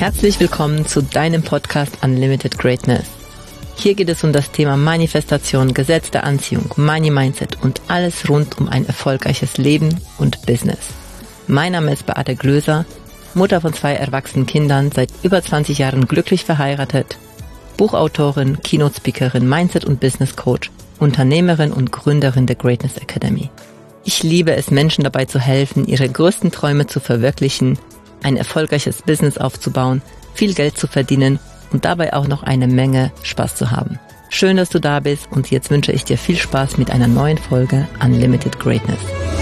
Herzlich willkommen zu deinem Podcast Unlimited Greatness. Hier geht es um das Thema Manifestation, Gesetz der Anziehung, Money Mindset und alles rund um ein erfolgreiches Leben und Business. Mein Name ist Beate Glöser, Mutter von 2 erwachsenen Kindern, seit über 20 Jahren glücklich verheiratet, Buchautorin, Keynote-Speakerin, Mindset- und Business-Coach, Unternehmerin und Gründerin der Greatness Academy. Ich liebe es, Menschen dabei zu helfen, ihre größten Träume zu verwirklichen, ein erfolgreiches Business aufzubauen, viel Geld zu verdienen und dabei auch noch eine Menge Spaß zu haben. Schön, dass du da bist und jetzt wünsche ich dir viel Spaß mit einer neuen Folge Unlimited Greatness.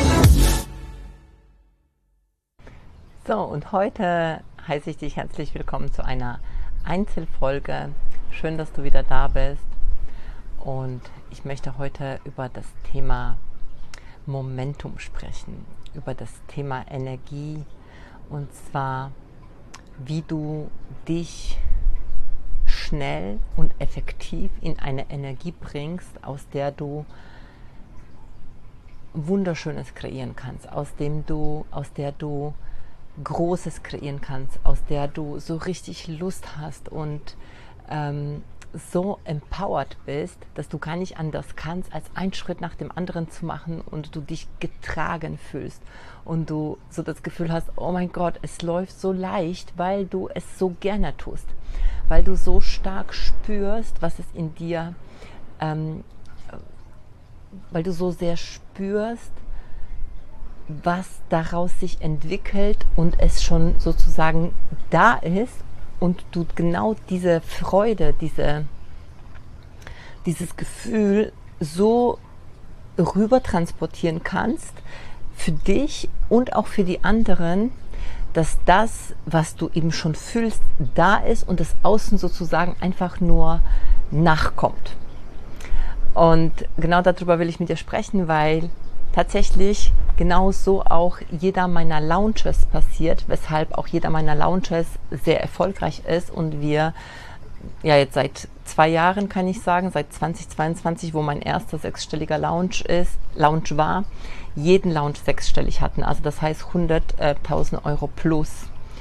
So, und heute heiße ich dich herzlich willkommen zu einer Einzelfolge. Schön, dass du wieder da bist. Und ich möchte heute über das Thema Momentum sprechen, über das Thema Energie. Und zwar, wie du dich schnell und effektiv in eine Energie bringst, aus der du Wunderschönes kreieren kannst, aus der du Großes kreieren kannst, aus der du so richtig Lust hast und so empowered bist, dass du gar nicht anders kannst, als einen Schritt nach dem anderen zu machen und du dich getragen fühlst und du so das Gefühl hast, oh mein Gott, es läuft so leicht, weil du es so gerne tust, weil du so stark spürst, was es in dir, weil du so sehr spürst, was daraus sich entwickelt und es schon sozusagen da ist und du genau diese Freude, dieses Gefühl so rüber transportieren kannst für dich und auch für die anderen, dass das, was du eben schon fühlst, da ist und das Außen sozusagen einfach nur nachkommt. Und genau darüber will ich mit dir sprechen, weil tatsächlich genauso auch jeder meiner Launches passiert, weshalb auch jeder meiner Launches sehr erfolgreich ist und wir ja jetzt seit 2 Jahren, kann ich sagen, seit 2022, wo mein erster 6-stelliger Launch war, jeden Launch 6-stellig hatten, also das heißt 100.000 Euro plus.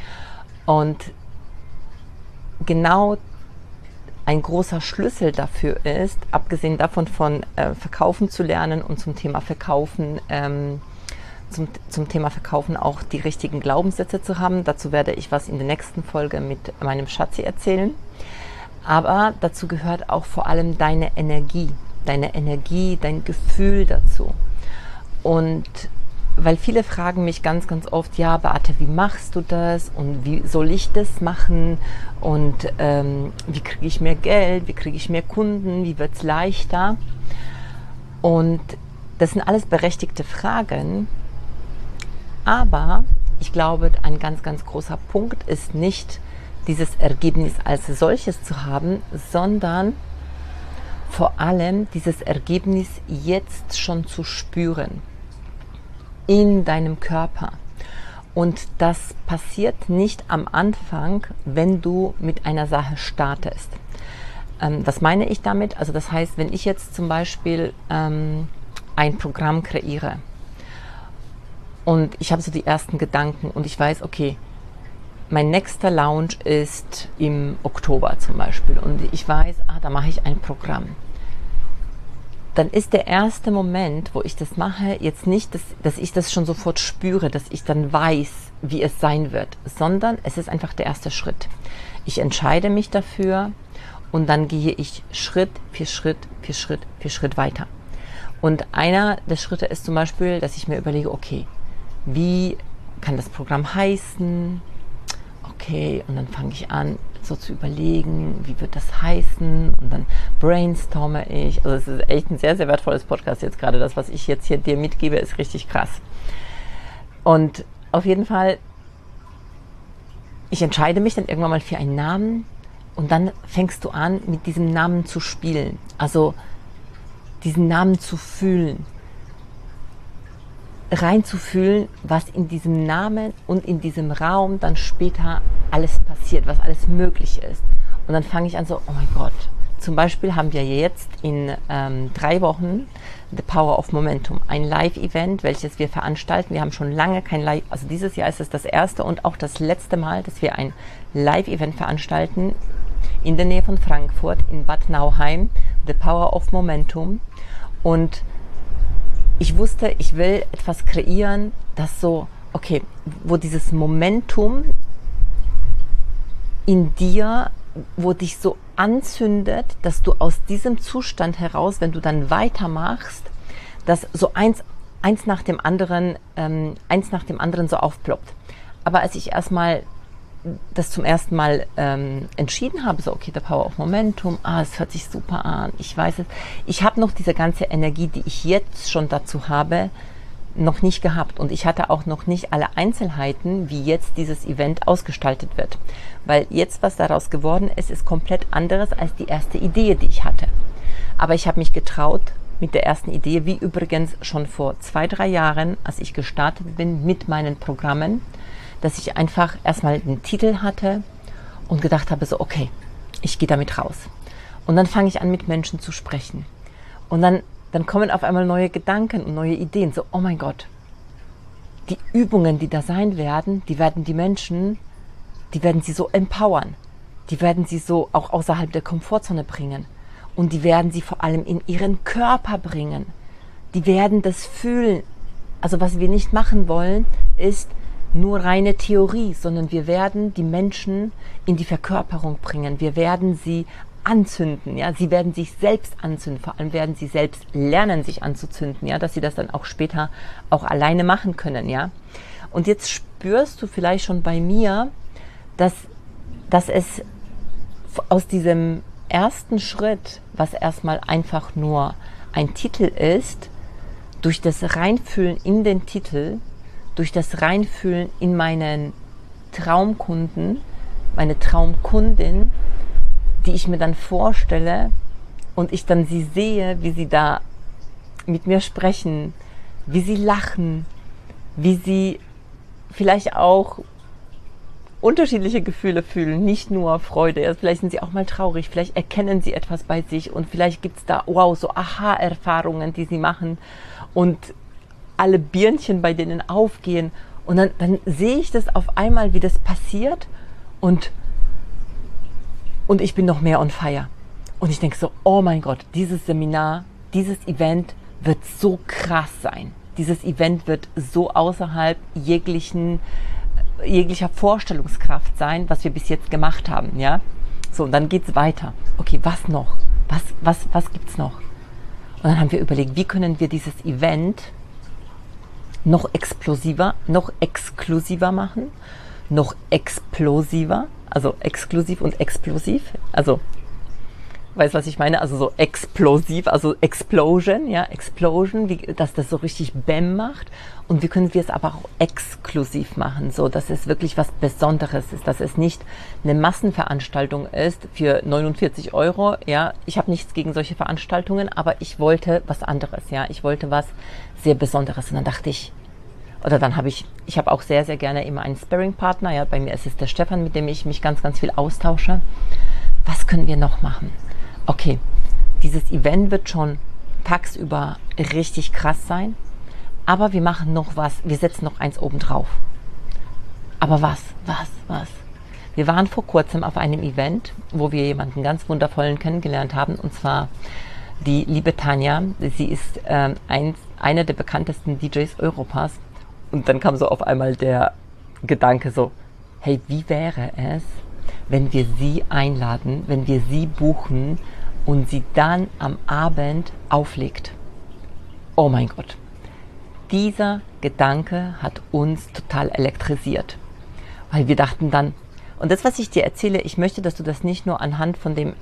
Und genau ein großer Schlüssel dafür ist, abgesehen davon von Verkaufen zu lernen und zum Thema Verkaufen, zum Thema Verkaufen auch die richtigen Glaubenssätze zu haben. Dazu werde ich was in der nächsten Folge mit meinem Schatzi erzählen. Aber dazu gehört auch vor allem deine Energie, dein Gefühl dazu. Und weil viele fragen mich ganz, ganz oft, ja Beate, wie machst du das und wie soll ich das machen und wie kriege ich mehr Geld, wie kriege ich mehr Kunden, wie wird es leichter? Und das sind alles berechtigte Fragen, aber ich glaube, ein ganz, ganz großer Punkt ist nicht dieses Ergebnis als solches zu haben, sondern vor allem dieses Ergebnis jetzt schon zu spüren in deinem Körper. Und das passiert nicht am Anfang, wenn du mit einer Sache startest. Was meine ich damit? Also das heißt, wenn ich jetzt zum Beispiel ein Programm kreiere und ich habe so die ersten Gedanken und ich weiß, okay, mein nächster Launch ist im Oktober zum Beispiel und ich weiß, da mache ich ein Programm. Dann ist der erste Moment, wo ich das mache, jetzt nicht, dass ich das schon sofort spüre, dass ich dann weiß, wie es sein wird, sondern es ist einfach der erste Schritt. Ich entscheide mich dafür und dann gehe ich Schritt für Schritt weiter. Und einer der Schritte ist zum Beispiel, dass ich mir überlege, okay, wie kann das Programm heißen? Okay, und dann fange ich an, so zu überlegen, wie wird das heißen, und dann brainstorme ich. Also es ist echt ein sehr, sehr wertvolles Podcast jetzt gerade. Das, was ich jetzt hier dir mitgebe, ist richtig krass. Und auf jeden Fall, ich entscheide mich dann irgendwann mal für einen Namen und dann fängst du an, mit diesem Namen zu spielen. Also diesen Namen zu fühlen. Reinzufühlen, was in diesem Namen und in diesem Raum dann später alles passiert, was alles möglich ist. Und dann fange ich an so, oh mein Gott, zum Beispiel haben wir jetzt in 3 Wochen The Power of Momentum, ein Live-Event, welches wir veranstalten. Wir haben schon lange kein Live, also dieses Jahr ist es das erste und auch das letzte Mal, dass wir ein Live-Event veranstalten in der Nähe von Frankfurt, in Bad Nauheim, The Power of Momentum. Und ich wusste, ich will etwas kreieren, das so, okay, wo dieses Momentum in dir, wo dich so anzündet, dass du aus diesem Zustand heraus, wenn du dann weitermachst, dass so eins nach dem anderen so aufploppt. Aber als ich erstmal das zum ersten Mal entschieden habe, so okay, the power of Momentum, es hört sich super an, ich weiß es, ich habe noch diese ganze Energie, die ich jetzt schon dazu habe, noch nicht gehabt und ich hatte auch noch nicht alle Einzelheiten, wie jetzt dieses Event ausgestaltet wird, weil jetzt, was daraus geworden ist, ist komplett anderes als die erste Idee, die ich hatte. Aber ich habe mich getraut mit der ersten Idee, wie übrigens schon vor 2-3 Jahren, als ich gestartet bin mit meinen Programmen, dass ich einfach erstmal den Titel hatte und gedacht habe, so okay, ich gehe damit raus. Und dann fange ich an, mit Menschen zu sprechen. Und dann kommen auf einmal neue Gedanken und neue Ideen. So, oh mein Gott, die Übungen, die da sein werden, die werden die Menschen, die werden sie so empowern. Die werden sie so auch außerhalb der Komfortzone bringen. Und die werden sie vor allem in ihren Körper bringen. Die werden das fühlen. Also was wir nicht machen wollen, ist nur reine Theorie, sondern wir werden die Menschen in die Verkörperung bringen. Wir werden sie anzünden, ja, sie werden sich selbst anzünden, vor allem werden sie selbst lernen, sich anzuzünden, ja, dass sie das dann auch später auch alleine machen können, ja. Und jetzt spürst du vielleicht schon bei mir, dass es aus diesem ersten Schritt, was erstmal einfach nur ein Titel ist, durch das Reinfühlen in den Titel, durch das Reinfühlen in meinen Traumkunden, meine Traumkundin, die ich mir dann vorstelle und ich dann sie sehe, wie sie da mit mir sprechen, wie sie lachen, wie sie vielleicht auch unterschiedliche Gefühle fühlen, nicht nur Freude, vielleicht sind sie auch mal traurig, vielleicht erkennen sie etwas bei sich und vielleicht gibt es da, wow, so Aha-Erfahrungen, die sie machen und alle Birnchen bei denen aufgehen und dann sehe ich das auf einmal, wie das passiert und ich bin noch mehr on fire. Und ich denke so, oh mein Gott, dieses Seminar, dieses Event wird so krass sein. Dieses Event wird so außerhalb jeglicher Vorstellungskraft sein, was wir bis jetzt gemacht haben, ja. So, und dann geht's weiter. Okay, was noch? Was gibt's noch? Und dann haben wir überlegt, wie können wir dieses Event noch explosiver, noch exklusiver machen, noch explosiver, also exklusiv und explosiv, also weißt du, was ich meine? Also so explosiv, also Explosion, ja, Explosion, dass das so richtig Bäm macht. Und wie können wir es aber auch exklusiv machen, so dass es wirklich was Besonderes ist, dass es nicht eine Massenveranstaltung ist für 49 €. Ja, ich habe nichts gegen solche Veranstaltungen, aber ich wollte was anderes, ja, ich wollte was sehr Besonderes. Und dann dachte ich, ich habe auch sehr, sehr gerne immer einen Sparring-Partner, ja, bei mir ist es der Stefan, mit dem ich mich ganz, ganz viel austausche. Was können wir noch machen? Okay, dieses Event wird schon tagsüber richtig krass sein, aber wir machen noch was, wir setzen noch eins oben drauf. Aber was? Wir waren vor kurzem auf einem Event, wo wir jemanden ganz wundervollen kennengelernt haben, und zwar die liebe Tanja. Sie ist eine der bekanntesten DJs Europas. Und dann kam so auf einmal der Gedanke so, hey, wie wäre es, wenn wir sie einladen, wenn wir sie buchen und sie dann am Abend auflegt? Oh mein Gott. Dieser Gedanke hat uns total elektrisiert. Weil wir dachten dann, und das, was ich dir erzähle, ich möchte, dass du das nicht nur anhand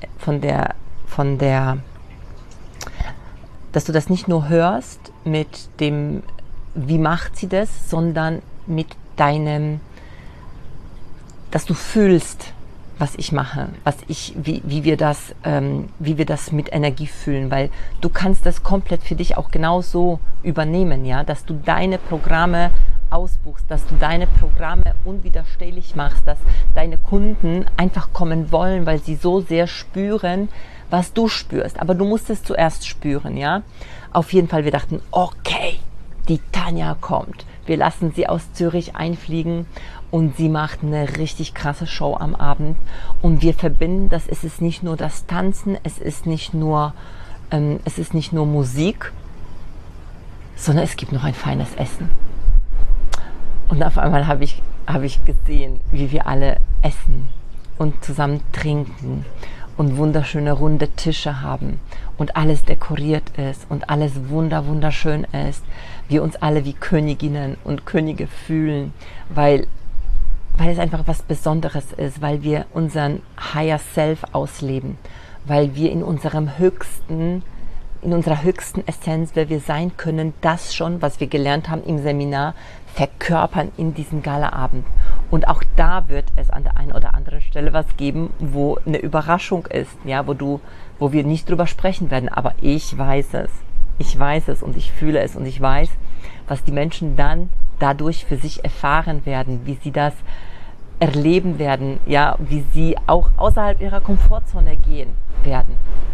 dass du das nicht nur hörst mit dem, wie macht sie das, sondern mit deinem, dass du fühlst, was ich mache, wie wir das mit Energie fühlen, weil du kannst das komplett für dich auch genauso übernehmen, ja, dass du deine Programme ausbuchst, dass du deine Programme unwiderstehlich machst, dass deine Kunden einfach kommen wollen, weil sie so sehr spüren, was du spürst. Aber du musst es zuerst spüren, ja. Auf jeden Fall, wir dachten, okay, die Tanja kommt. Wir lassen sie aus Zürich einfliegen und sie macht eine richtig krasse Show am Abend. Und wir verbinden das, es ist nicht nur das Tanzen, es ist nicht nur Musik, sondern es gibt noch ein feines Essen. Und auf einmal habe ich gesehen, wie wir alle essen und zusammen trinken und wunderschöne runde Tische haben und alles dekoriert ist und alles wunderschön ist. Wir uns alle wie Königinnen und Könige fühlen, weil es einfach was Besonderes ist, weil wir unseren Higher Self ausleben, weil wir in unserer höchsten Essenz, wer wir sein können, das schon, was wir gelernt haben im Seminar, verkörpern in diesem Galaabend. Und auch da wird es an der einen oder anderen Stelle was geben, wo eine Überraschung ist, ja, wo wir nicht drüber sprechen werden. Aber ich weiß es. Ich weiß es und ich fühle es und ich weiß, was die Menschen dann dadurch für sich erfahren werden, wie sie das erleben werden, ja, wie sie auch außerhalb ihrer Komfortzone gehen werden.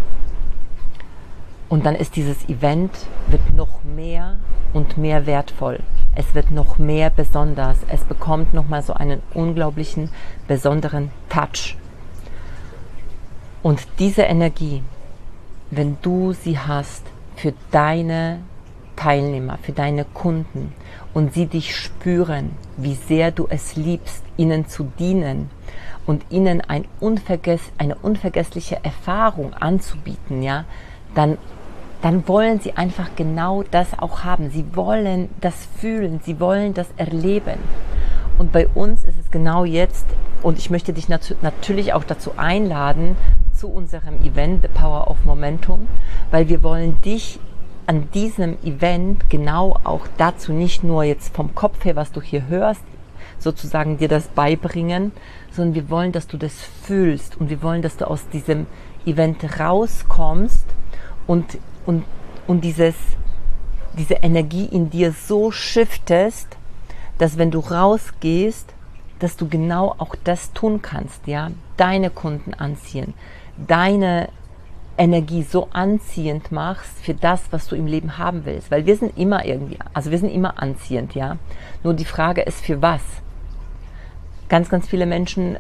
Und dann ist dieses Event, wird noch mehr und mehr wertvoll. Es wird noch mehr besonders. Es bekommt nochmal so einen unglaublichen, besonderen Touch. Und diese Energie, wenn du sie hast für deine Teilnehmer, für deine Kunden und sie dich spüren, wie sehr du es liebst, ihnen zu dienen und ihnen eine unvergessliche Erfahrung anzubieten, ja, dann wollen sie einfach genau das auch haben. Sie wollen das fühlen, sie wollen das erleben. Und bei uns ist es genau jetzt, und ich möchte dich natürlich auch dazu einladen, zu unserem Event, The Power of Momentum, weil wir wollen dich an diesem Event genau auch dazu nicht nur jetzt vom Kopf her, was du hier hörst, sozusagen dir das beibringen, sondern wir wollen, dass du das fühlst und wir wollen, dass du aus diesem Event rauskommst und diese Energie in dir so shiftest, dass wenn du rausgehst, dass du genau auch das tun kannst, ja, deine Kunden anziehen, deine Energie so anziehend machst für das, was du im Leben haben willst, weil wir sind immer anziehend, ja, nur die Frage ist, für was? Ganz viele Menschen,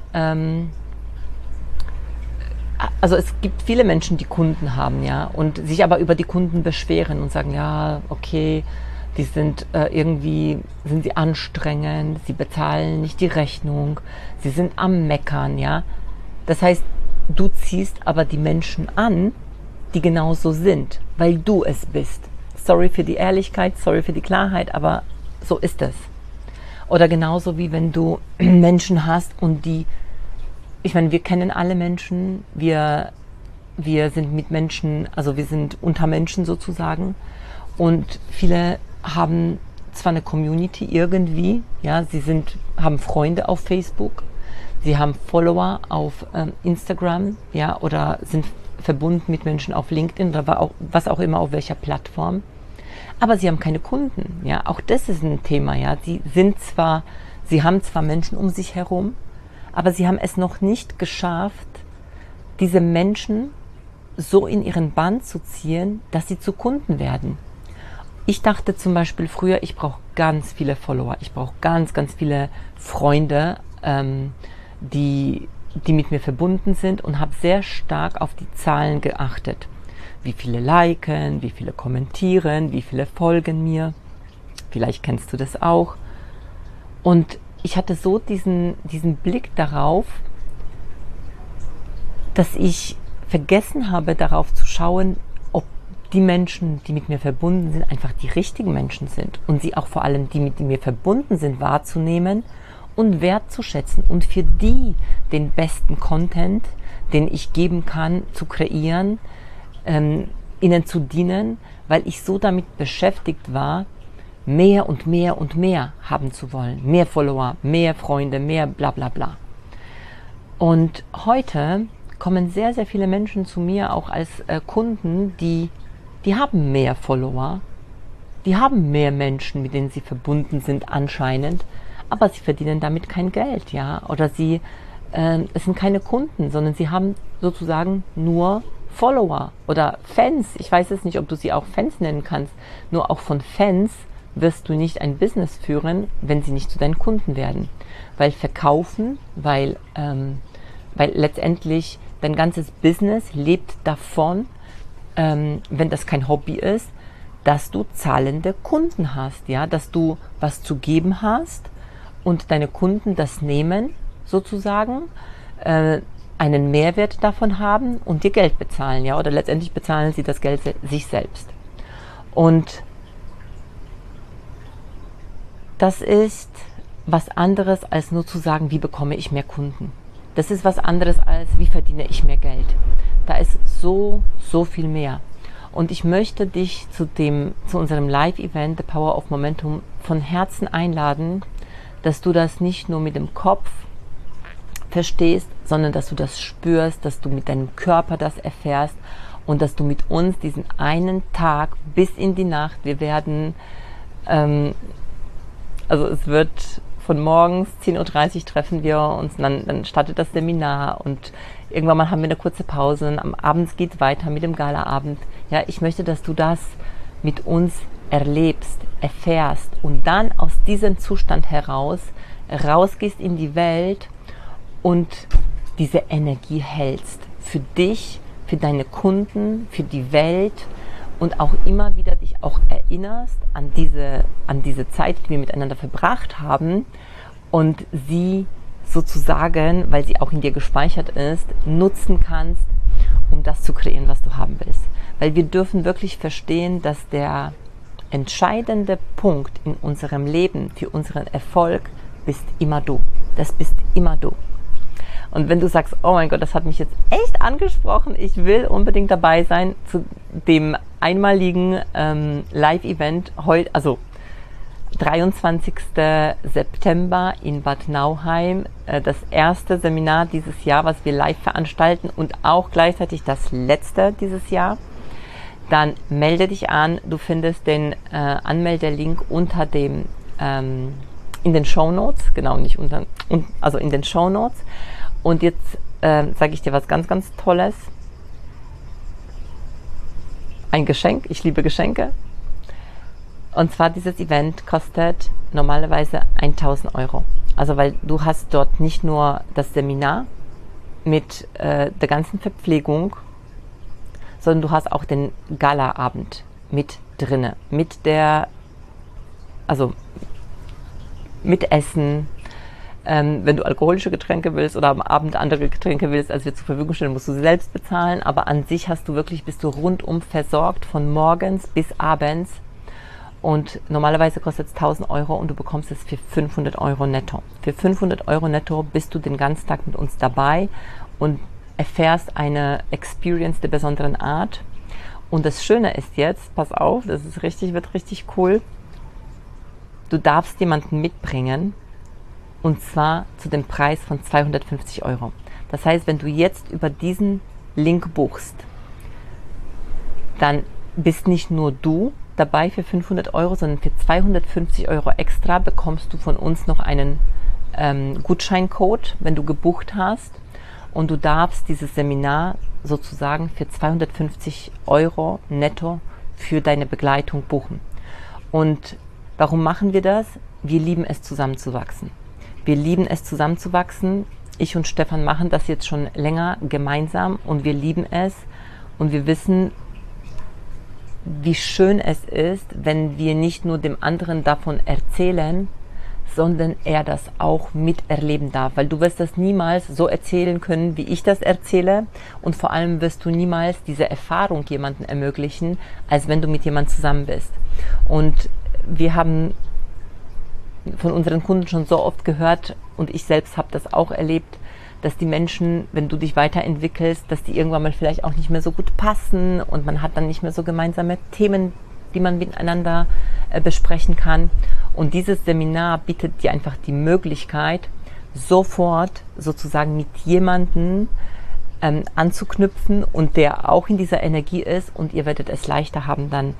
also es gibt viele Menschen, die Kunden haben, ja, und sich aber über die Kunden beschweren und sagen, ja, okay, die sind sind sie anstrengend, sie bezahlen nicht die Rechnung, sie sind am Meckern, ja. Das heißt, du ziehst aber die Menschen an, die genauso sind, weil du es bist. Sorry für die Ehrlichkeit, sorry für die Klarheit, aber so ist es. Oder genauso wie wenn du Menschen hast und ich meine, wir kennen alle Menschen, wir sind mit Menschen, also wir sind unter Menschen sozusagen und viele haben zwar eine Community irgendwie, ja, haben Freunde auf Facebook, sie haben Follower auf Instagram, ja, oder sind verbunden mit Menschen auf LinkedIn oder was auch immer, auf welcher Plattform, aber sie haben keine Kunden, ja, auch das ist ein Thema, ja, sie haben zwar Menschen um sich herum, aber sie haben es noch nicht geschafft, diese Menschen so in ihren Bann zu ziehen, dass sie zu Kunden werden. Ich dachte zum Beispiel früher, ich brauche ganz viele Follower, ich brauche ganz viele Freunde, die mit mir verbunden sind und habe sehr stark auf die Zahlen geachtet. Wie viele liken, wie viele kommentieren, wie viele folgen mir. Vielleicht kennst du das auch. Und ich hatte so diesen Blick darauf, dass ich vergessen habe, darauf zu schauen, ob die Menschen, die mit mir verbunden sind, einfach die richtigen Menschen sind und sie auch vor allem, die mit mir verbunden sind, wahrzunehmen und wertzuschätzen und für die den besten Content, den ich geben kann, zu kreieren, ihnen zu dienen, weil ich so damit beschäftigt war, mehr und mehr und mehr haben zu wollen. Mehr Follower, mehr Freunde, mehr bla bla bla. Und heute kommen sehr viele Menschen zu mir auch als Kunden, die haben mehr Follower, Die haben mehr Menschen, mit denen sie verbunden sind anscheinend, aber sie verdienen damit kein Geld, ja, oder es sind keine Kunden, sondern sie haben sozusagen nur Follower oder Fans. Ich weiß jetzt nicht, ob du sie auch Fans nennen kannst. Nur auch von Fans wirst du nicht ein Business führen, wenn sie nicht zu deinen Kunden werden. Weil verkaufen, weil letztendlich dein ganzes Business lebt davon, wenn das kein Hobby ist, dass du zahlende Kunden hast, ja, dass du was zu geben hast und deine Kunden das nehmen, sozusagen, einen Mehrwert davon haben und dir Geld bezahlen, ja, oder letztendlich bezahlen sie das Geld sich selbst. Und das ist was anderes als nur zu sagen, wie bekomme ich mehr Kunden. Das ist was anderes als, wie verdiene ich mehr Geld. Da ist so viel mehr. Und ich möchte dich zu unserem Live-Event The Power of Momentum von Herzen einladen, dass du das nicht nur mit dem Kopf verstehst, sondern dass du das spürst, dass du mit deinem Körper das erfährst und dass du mit uns diesen einen Tag bis in die Nacht, wir werden, also es wird von morgens 10:30 Uhr treffen wir uns, dann startet das Seminar und irgendwann mal haben wir eine kurze Pause und am Abend geht es weiter mit dem Galaabend. Ja, ich möchte, dass du das mit uns erlebst, erfährst und dann aus diesem Zustand rausgehst in die Welt und diese Energie hältst. Für dich, für deine Kunden, für die Welt und auch immer wieder dich auch erinnerst an diese Zeit, die wir miteinander verbracht haben und sie sozusagen, weil sie auch in dir gespeichert ist, nutzen kannst, um das zu kreieren, was du haben willst. Weil wir dürfen wirklich verstehen, dass der entscheidende Punkt in unserem Leben für unseren Erfolg bist immer du. Das bist immer du. Und wenn du sagst, oh mein Gott, das hat mich jetzt echt angesprochen, ich will unbedingt dabei sein zu dem einmaligen Live-Event heute, also 23. September in Bad Nauheim, das erste Seminar dieses Jahr, was wir live veranstalten und auch gleichzeitig das letzte dieses Jahr. Dann melde dich an, du findest den Anmeldelink unter dem in den Shownotes, genau, nicht unter, also in den Shownotes. Und jetzt sage ich dir was ganz, ganz Tolles. Ein Geschenk, ich liebe Geschenke. Und zwar dieses Event kostet normalerweise 1.000 Euro. Also weil du hast dort nicht nur das Seminar mit der ganzen Verpflegung, sondern du hast auch den Galaabend mit drinne, mit Essen. Wenn du alkoholische Getränke willst oder am Abend andere Getränke willst, als wir zur Verfügung stellen, musst du sie selbst bezahlen. Aber an sich bist du rundum versorgt von morgens bis abends. Und normalerweise kostet es 1.000 Euro und du bekommst es für 500 Euro netto. Für 500 Euro netto bist du den ganzen Tag mit uns dabei und erfährst eine Experience der besonderen Art. Und das Schöne ist jetzt, pass auf, wird richtig cool. Du darfst jemanden mitbringen und zwar zu dem Preis von 250 Euro. Das heißt, wenn du jetzt über diesen Link buchst, dann bist nicht nur du dabei für 500 Euro, sondern für 250 Euro extra bekommst du von uns noch einen Gutscheincode, wenn du gebucht hast. Und du darfst dieses Seminar sozusagen für 250 Euro netto für deine Begleitung buchen. Und warum machen wir das? Wir lieben es, zusammenzuwachsen. Wir lieben es, zusammenzuwachsen. Ich und Stefan machen das jetzt schon länger gemeinsam und wir lieben es. Und wir wissen, wie schön es ist, wenn wir nicht nur dem anderen davon erzählen, sondern er das auch miterleben darf. Weil du wirst das niemals so erzählen können, wie ich das erzähle. Und vor allem wirst du niemals diese Erfahrung jemandem ermöglichen, als wenn du mit jemandem zusammen bist. Und wir haben von unseren Kunden schon so oft gehört, und ich selbst habe das auch erlebt, dass die Menschen, wenn du dich weiterentwickelst, dass die irgendwann mal vielleicht auch nicht mehr so gut passen und man hat dann nicht mehr so gemeinsame Themen, die man miteinander besprechen kann. Und dieses Seminar bietet dir einfach die Möglichkeit, sofort sozusagen mit jemandem anzuknüpfen und der auch in dieser Energie ist, und ihr werdet es leichter haben, dann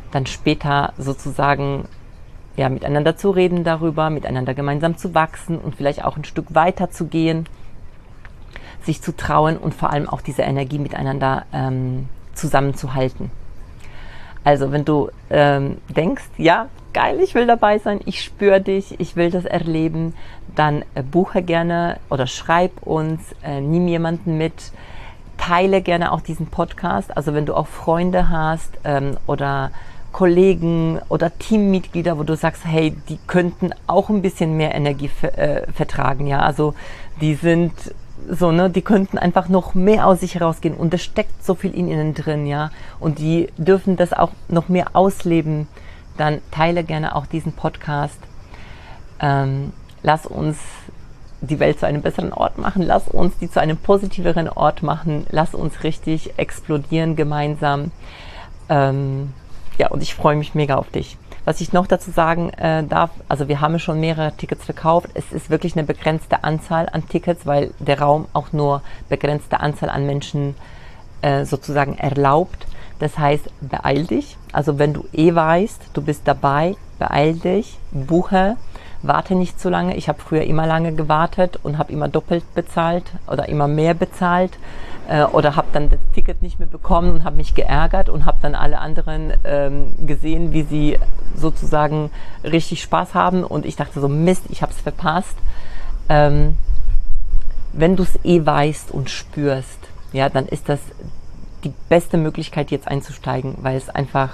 dann später sozusagen ja, miteinander zu reden darüber, miteinander gemeinsam zu wachsen und vielleicht auch ein Stück weiter zu gehen, sich zu trauen und vor allem auch diese Energie miteinander zusammenzuhalten. Also wenn du denkst, ja, geil, ich will dabei sein, ich spüre dich, ich will das erleben, dann buche gerne oder schreib uns, nimm jemanden mit, teile gerne auch diesen Podcast. Also wenn du auch Freunde hast oder Kollegen oder Teammitglieder, wo du sagst, hey, die könnten auch ein bisschen mehr Energie vertragen, ja, also die sind so, ne, die könnten einfach noch mehr aus sich herausgehen und es steckt so viel in ihnen drin, ja, und die dürfen das auch noch mehr ausleben, dann teile gerne auch diesen Podcast. Lass uns die Welt zu einem besseren Ort machen, lass uns die zu einem positiveren Ort machen, lass uns richtig explodieren gemeinsam. Ja, und ich freue mich mega auf dich. Was ich noch dazu sagen darf, also wir haben schon mehrere Tickets verkauft. Es ist wirklich eine begrenzte Anzahl an Tickets, weil der Raum auch nur begrenzte Anzahl an Menschen sozusagen erlaubt. Das heißt, beeil dich. Also wenn du weißt, du bist dabei, beeil dich, buche, warte nicht zu lange. Ich habe früher immer lange gewartet und habe immer doppelt bezahlt oder immer mehr bezahlt oder habe dann das Ticket nicht mehr bekommen und habe mich geärgert und habe dann alle anderen gesehen, wie sie sozusagen richtig Spaß haben und ich dachte so, Mist, ich habe es verpasst. Wenn du es weißt und spürst, ja, dann ist das die beste Möglichkeit, jetzt einzusteigen, weil es einfach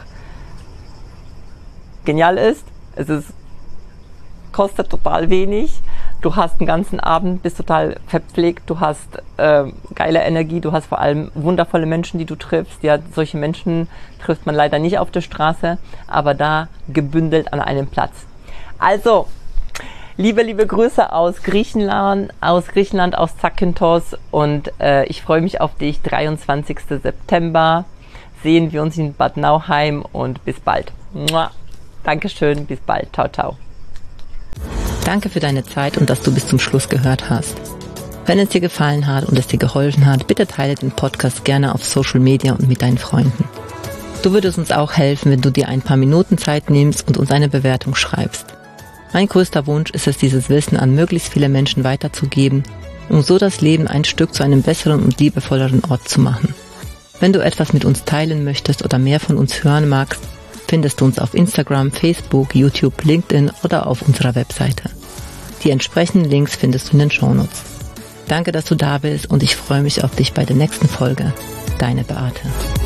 genial ist. Kostet total wenig. Du hast den ganzen Abend, bist total verpflegt, du hast geile Energie, du hast vor allem wundervolle Menschen, die du triffst. Ja, solche Menschen trifft man leider nicht auf der Straße, aber da gebündelt an einem Platz. Also, liebe Grüße aus Griechenland, aus Zakynthos und ich freue mich auf dich. 23. September sehen wir uns in Bad Nauheim und bis bald. Mua. Dankeschön, bis bald. Ciao, ciao. Danke für deine Zeit und dass du bis zum Schluss gehört hast. Wenn es dir gefallen hat und es dir geholfen hat, bitte teile den Podcast gerne auf Social Media und mit deinen Freunden. Du würdest uns auch helfen, wenn du dir ein paar Minuten Zeit nimmst und uns eine Bewertung schreibst. Mein größter Wunsch ist es, dieses Wissen an möglichst viele Menschen weiterzugeben, um so das Leben ein Stück zu einem besseren und liebevolleren Ort zu machen. Wenn du etwas mit uns teilen möchtest oder mehr von uns hören magst, findest du uns auf Instagram, Facebook, YouTube, LinkedIn oder auf unserer Webseite. Die entsprechenden Links findest du in den Shownotes. Danke, dass du da bist und ich freue mich auf dich bei der nächsten Folge. Deine Beate.